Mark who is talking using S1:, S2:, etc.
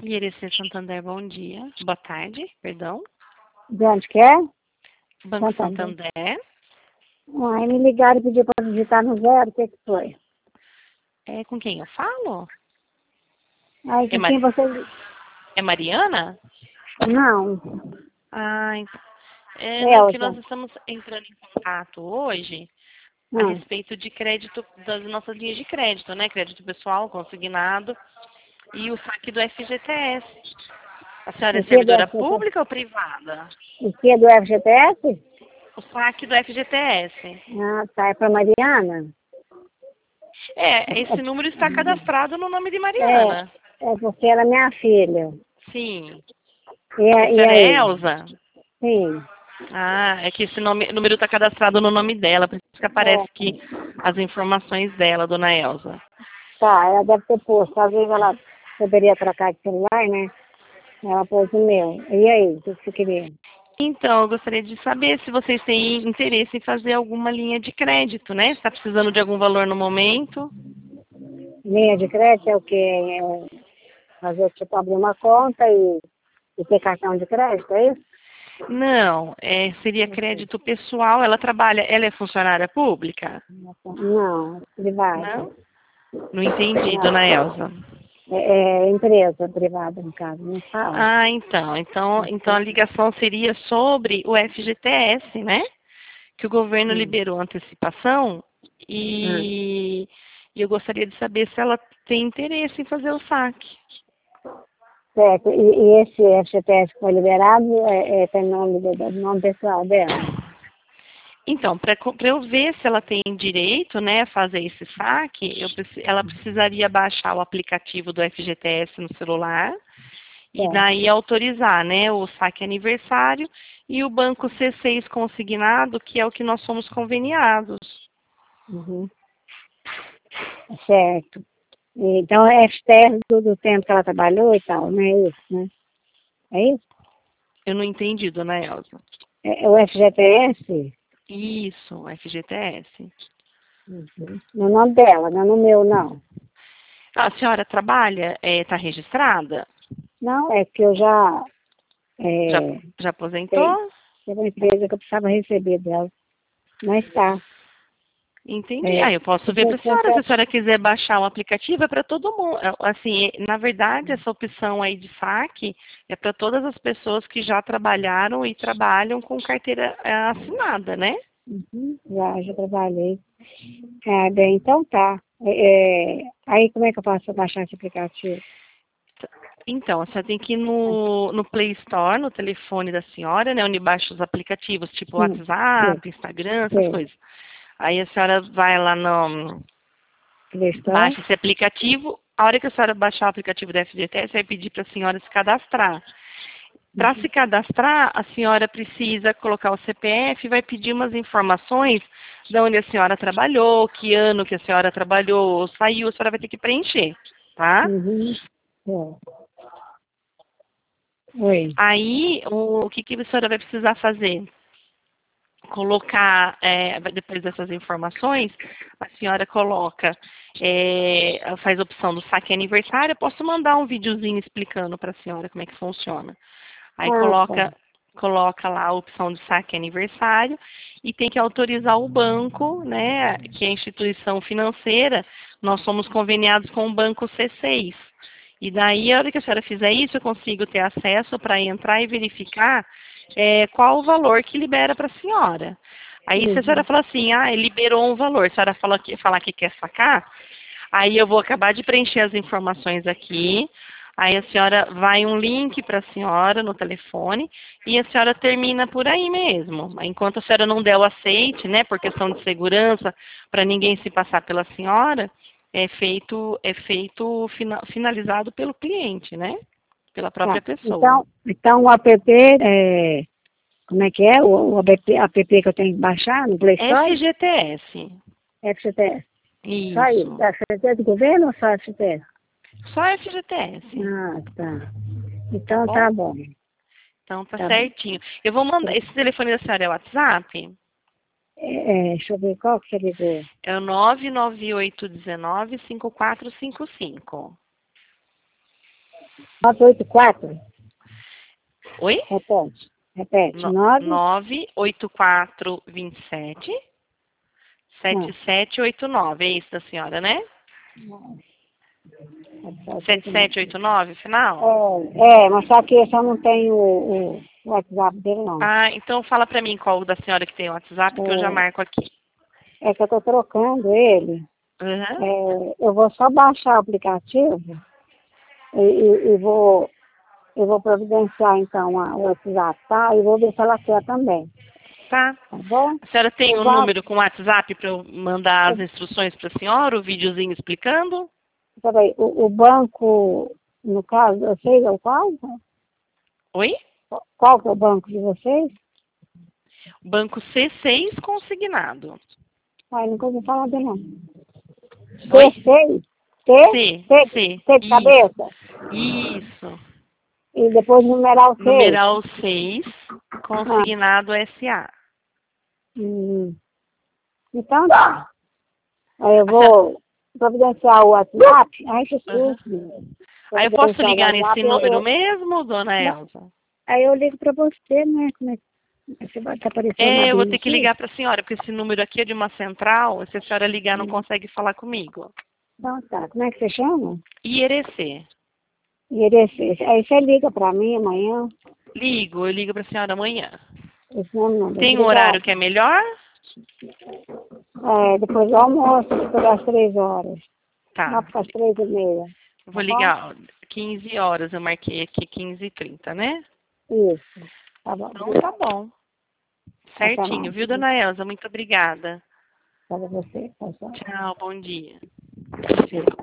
S1: IRC Santander, bom dia. Boa tarde, perdão.
S2: De onde que é?
S1: Banco Santander.
S2: Aí me ligaram e pediram para digitar no zero, o que foi?
S1: É com quem eu falo?
S2: Aí com quem você...
S1: É Mariana?
S2: Não,
S1: Não, que nós
S2: Elza.
S1: estamos entrando em contato hoje a
S2: Ah,
S1: respeito de crédito, das nossas linhas de crédito, né? Crédito pessoal, consignado e o saque do FGTS. A senhora é
S2: o que do
S1: servidora
S2: FGTS?
S1: pública ou privada?
S2: O que do FGTS?
S1: O saque do FGTS.
S2: Ah, tá, é para Mariana?
S1: Esse número está cadastrado no nome de
S2: É,
S1: Mariana.
S2: é porque ela é minha filha.
S1: Sim.
S2: E,
S1: A
S2: e
S1: senhora é
S2: aí?
S1: Elza?
S2: Sim.
S1: É que esse número está cadastrado no nome dela, por isso que aparece
S2: É,
S1: aqui as informações dela, dona Elza.
S2: tá, ela deve ter posto. Às vezes ela poderia trocar de celular, né? Ela pôs o meu. E aí, o que você queria?
S1: Então, eu gostaria de saber se vocês têm interesse em fazer alguma linha de crédito, né? Se está precisando de algum valor no momento.
S2: Linha de crédito é o quê? Fazer tipo abrir uma conta e ter cartão de crédito, é isso?
S1: Não, seria crédito pessoal. Ela é funcionária pública?
S2: Não, privada.
S1: Não? Não entendi,
S2: Não.
S1: dona Elza.
S2: É empresa privada, no caso, não fala.
S1: Então a ligação seria sobre o FGTS, né? Que o governo
S2: Hum.
S1: liberou antecipação
S2: Ah,
S1: e eu gostaria de saber se ela tem interesse em fazer o saque.
S2: certo. E esse FGTS que foi liberado tem nome, nome pessoal dela?
S1: Então, para eu ver se ela tem direito, né, a fazer esse saque, ela precisaria baixar o aplicativo do FGTS no celular e
S2: Certo.
S1: daí autorizar, né, o saque aniversário e o banco C6 consignado, que é o que nós somos conveniados.
S2: Uhum. Certo. Então é FGTS do tempo que ela trabalhou e tal, não é isso, né? É isso?
S1: Eu não entendi, dona Elza.
S2: É o FGTS?
S1: Isso, o FGTS.
S2: Uhum. No nome dela, não é no meu, não.
S1: A senhora trabalha, está registrada?
S2: Não, é que eu já
S1: Já,
S2: é,
S1: já aposentou?
S2: tem, tem uma empresa que eu precisava receber dela, mas tá.
S1: Entendi.
S2: É,
S1: Eu posso ver para a senhora, se a senhora quiser baixar o aplicativo, é para todo mundo. Assim, na verdade, essa opção aí de saque é para todas as pessoas que já trabalharam e trabalham com carteira assinada, né?
S2: uhum, já trabalhei. Bem, então tá. Aí como é que eu faço para baixar esse aplicativo?
S1: Então, a senhora tem que ir no Play Store, no telefone da senhora, né? Onde baixa os aplicativos, tipo
S2: Sim, sim,
S1: WhatsApp, Instagram, essas
S2: sim.
S1: coisas. Aí a senhora vai lá no,
S2: Play Store?
S1: baixa esse aplicativo. A hora que a senhora baixar o aplicativo da FGTS, vai pedir para a senhora se cadastrar. Para se cadastrar, a senhora precisa colocar o CPF, vai pedir umas informações de onde a senhora trabalhou, que ano que a senhora trabalhou, ou saiu, a senhora vai ter que preencher, tá?
S2: Uhum. É. Oi.
S1: Aí, o que a senhora vai precisar fazer? Colocar, depois dessas informações, a senhora coloca, faz a opção do saque aniversário. Eu posso mandar um videozinho explicando para a senhora como é que funciona. Aí
S2: Ah, tá.
S1: coloca lá a opção de saque aniversário e tem que autorizar o banco, né, que é a instituição financeira. Nós somos conveniados com o banco C6. E daí, a hora que a senhora fizer isso, eu consigo ter acesso para entrar e verificar qual o valor que libera para a senhora. Aí, se a senhora
S2: Uhum.
S1: falar assim, liberou um valor, a senhora falar que quer sacar, aí eu vou acabar de preencher as informações aqui. Aí a senhora vai um link para a senhora no telefone e a senhora termina por aí mesmo. Enquanto a senhora não der o aceite, né, por questão de segurança, para ninguém se passar pela senhora, finalizado pelo cliente, né? Pela
S2: Tá.
S1: própria pessoa.
S2: Então o app, como é que é? O app que eu tenho que baixar no Play Store?
S1: FGTS.
S2: FGTS. Só isso.
S1: Isso.
S2: FGTS do governo ou só FGTS?
S1: Só FGTS,
S2: Ah, tá.
S1: tá
S2: Então
S1: bom?
S2: tá bom.
S1: Então tá
S2: Tá bom.
S1: certinho. Eu vou mandar. Esse telefone da senhora é o WhatsApp?
S2: Deixa eu ver qual que você ligou.
S1: É o 99819-5455.
S2: 984.
S1: Oi?
S2: Repete.
S1: No, 98427 7789. É isso da senhora, né? 7789, final?
S2: Mas só que eu só não tenho o WhatsApp dele, não.
S1: Ah, então fala pra mim qual da senhora que tem o WhatsApp, que eu já marco aqui.
S2: É que eu tô trocando ele.
S1: Uhum.
S2: Eu vou só baixar o aplicativo e vou providenciar, então, o WhatsApp, tá? E vou ver se ela quer também.
S1: Tá.
S2: Tá bom?
S1: A senhora tem um
S2: Igual,
S1: número com WhatsApp para eu mandar as instruções para a senhora, o videozinho explicando?
S2: peraí, o banco, no caso, vocês é o qual?
S1: Oi?
S2: Qual que é o banco de vocês?
S1: Banco C6 consignado.
S2: Ai, nunca ouvi falar dele, não.
S1: Oi?
S2: C6?
S1: C, C.
S2: C de cabeça?
S1: Isso.
S2: E depois numeral 6?
S1: Numeral 6, consignado SA.
S2: Então tá. Aí eu vou providenciar o WhatsApp. Ai, que
S1: Uhum.
S2: susto.
S1: Aí eu posso
S2: Providenciar o
S1: ligar nesse
S2: WhatsApp,
S1: número mesmo, dona Elza?
S2: aí eu ligo pra você, né? Como é que você vai estar aparecendo na
S1: Eu vou
S2: Bíblia
S1: ter que
S2: aqui?
S1: ligar para a senhora, porque esse número aqui é de uma central, se a senhora ligar não consegue falar comigo.
S2: Então tá. Como é que você chama?
S1: IRC.
S2: Irecê. Aí você liga pra mim amanhã.
S1: Eu ligo para a senhora amanhã.
S2: Esse nome não.
S1: Tem um horário que é melhor?
S2: Depois do almoço, depois das 3 horas. Lá
S1: Tá.
S2: para as 3h30.
S1: Vou
S2: Tá bom?
S1: ligar, ó, 15 horas, eu marquei aqui 15h30, né?
S2: Isso. Tá bom.
S1: Então tá bom.
S2: Até
S1: Certinho,
S2: mais.
S1: viu, dona Elza? Muito obrigada.
S2: Para você. Tá bom.
S1: Tchau, bom dia.
S2: Sim.